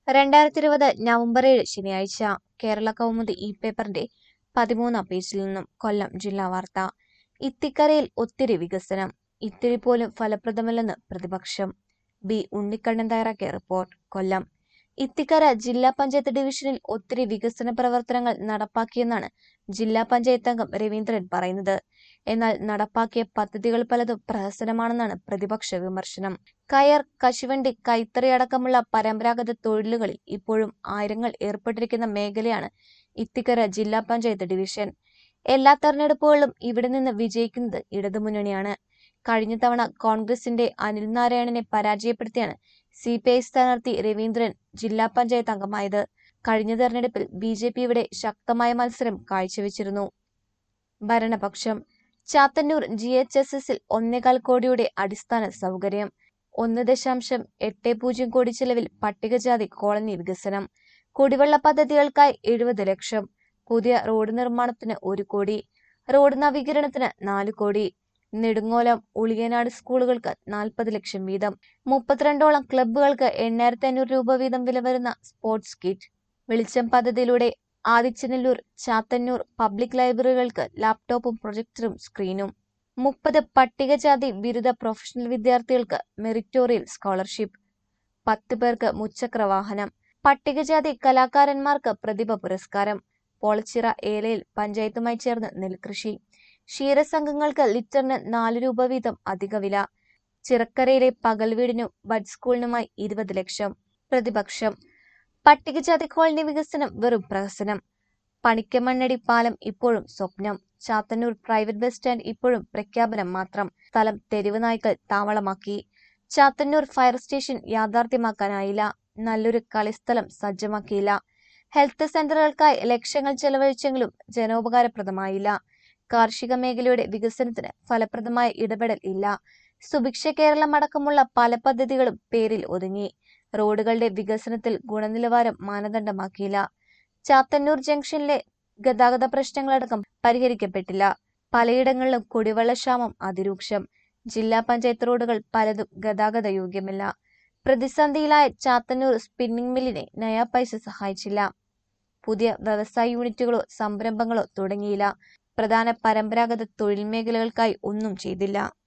2020 November 7 ശനിയാഴ്ച കേരള കൗമുദി പേപ്പറിന്റെ 13-ാം പേജിൽ നിന്നും കൊല്ലം ജില്ലാ വാർത്ത. ഇത്തിക്കരയിൽ ഒത്തിരി വികസനം, ഇത്തിരി പോലും ഫലപ്രദമല്ലെന്ന് പ്രതിപക്ഷം. ബി ഉണ്ണിക്കണ്ണൻ തയ്യാറാക്കിയ റിപ്പോർട്ട്. കൊല്ലം. ഇത്തിക്കര ജില്ലാ പഞ്ചായത്ത് ഡിവിഷനിൽ ഒത്തിരി വികസന പ്രവർത്തനങ്ങൾ നടപ്പാക്കിയെന്നാണ് ജില്ലാ പഞ്ചായത്ത് അംഗം രവീന്ദ്രൻ പറയുന്നത്. എന്നാൽ നടപ്പാക്കിയ പദ്ധതികൾ പലതും പ്രഹസനമാണെന്നാണ് പ്രതിപക്ഷ വിമർശനം. കയർ, കശുവണ്ടി, കൈത്തറി അടക്കമുള്ള പരമ്പരാഗത തൊഴിലുകളിൽ ഇപ്പോഴും ആയിരങ്ങൾ ഏർപ്പെട്ടിരിക്കുന്ന മേഖലയാണ് ഇത്തിക്കര ജില്ലാ പഞ്ചായത്ത് ഡിവിഷൻ. എല്ലാ തെരഞ്ഞെടുപ്പുകളിലും ഇവിടെ നിന്ന് വിജയിക്കുന്നത് ഇടതുമുന്നണിയാണ്. കഴിഞ്ഞ തവണ കോൺഗ്രസിന്റെ അനിൽ നാരായണനെ പരാജയപ്പെടുത്തിയാണ് CPI സ്ഥാനാർത്ഥി രവീന്ദ്രൻ ജില്ലാ പഞ്ചായത്ത് അംഗമായത്. കഴിഞ്ഞ തെരഞ്ഞെടുപ്പിൽ BJP ഇവിടെ ശക്തമായ മത്സരം കാഴ്ചവെച്ചിരുന്നു. ഭരണപക്ഷം. ചാത്തന്നൂർ GHSSൽ 1.25 കോടിയുടെ അടിസ്ഥാന സൗകര്യം, 1.80 കോടി ചെലവിൽ പട്ടികജാതി കോളനി വികസനം, കുടിവെള്ള പദ്ധതികൾക്കായി 70 ലക്ഷം, പുതിയ റോഡ് നിർമ്മാണത്തിന് 1 കോടി, റോഡ് നവീകരണത്തിന് 4 കോടി, നെടുങ്ങോലം, ഉളിയനാട് സ്കൂളുകൾക്ക് 40 ലക്ഷം വീതം, 32ഓളം ക്ലബ്ബുകൾക്ക് 8500 രൂപ വീതം വില വരുന്ന സ്പോർട്സ് കിറ്റ്, വെളിച്ചം പദ്ധതിയിലൂടെ ആദിച്ചനല്ലൂർ, ചാത്തന്നൂർ പബ്ലിക് ലൈബ്രറികൾക്ക് ലാപ്ടോപ്പും പ്രൊജക്ടറും സ്ക്രീനും, 30 പട്ടികജാതി ബിരുദ പ്രൊഫഷണൽ വിദ്യാർത്ഥികൾക്ക് മെറിറ്റോറിയൽ സ്കോളർഷിപ്പ്, 10 പേർക്ക് മുച്ചക്ര വാഹനം, പട്ടികജാതി കലാകാരന്മാർക്ക് പ്രതിഭ പുരസ്കാരം, പോളച്ചിറ ഏലയിൽ പഞ്ചായത്തുമായി ചേർന്ന് നെൽകൃഷി, ക്ഷീരസംഘങ്ങൾക്ക് ലിറ്ററിന് 4 രൂപ വീതം അധിക വില, ചിറക്കരയിലെ പകൽ വീടിനും ബഡ് സ്കൂളിനുമായി 20 ലക്ഷം. പ്രതിപക്ഷം. പട്ടികജാതി കോളനി വികസനം വെറും പ്രഹസനം. പണിക്കമണ്ണടി പാലം ഇപ്പോഴും സ്വപ്നം. ചാത്തന്നൂർ പ്രൈവറ്റ് ബസ് സ്റ്റാൻഡ് ഇപ്പോഴും പ്രഖ്യാപനം മാത്രം. സ്ഥലം തെരുവ് നായ്ക്കൾ താവളമാക്കി. ചാത്തന്നൂർ ഫയർ സ്റ്റേഷൻ യാഥാർത്ഥ്യമാക്കാനായില്ല. നല്ലൊരു കളിസ്ഥലം സജ്ജമാക്കിയില്ല. ഹെൽത്ത് സെന്ററുകൾക്കായി ലക്ഷങ്ങൾ ചെലവഴിച്ചെങ്കിലും ജനോപകാരപ്രദമായില്ല. കാർഷിക മേഖലയുടെ വികസനത്തിന് ഫലപ്രദമായ ഇടപെടൽ ഇല്ല. സുഭിക്ഷ കേരളം അടക്കമുള്ള പല പദ്ധതികളും പേരിൽ ഒതുങ്ങി. റോഡുകളുടെ വികസനത്തിൽ ഗുണനിലവാരം മാനദണ്ഡമാക്കിയില്ല. ചാത്തന്നൂർ ജംഗ്ഷനിലെ ഗതാഗത പ്രശ്നങ്ങളടക്കം പരിഹരിക്കപ്പെട്ടില്ല. പലയിടങ്ങളിലും കുടിവെള്ളക്ഷാമം അതിരൂക്ഷം. ജില്ലാ പഞ്ചായത്ത് റോഡുകൾ പലതും ഗതാഗത യോഗ്യമല്ല. പ്രതിസന്ധിയിലായ ചാത്തന്നൂർ സ്പിന്നിംഗ് മില്ലിനെ നയാ പൈസ സഹായിച്ചില്ല. പുതിയ വ്യവസായ യൂണിറ്റുകളോ സംരംഭങ്ങളോ തുടങ്ങിയില്ല. പ്രധാന പരമ്പരാഗത തൊഴിൽ മേഖലകൾക്കായി ഒന്നും ചെയ്തില്ല.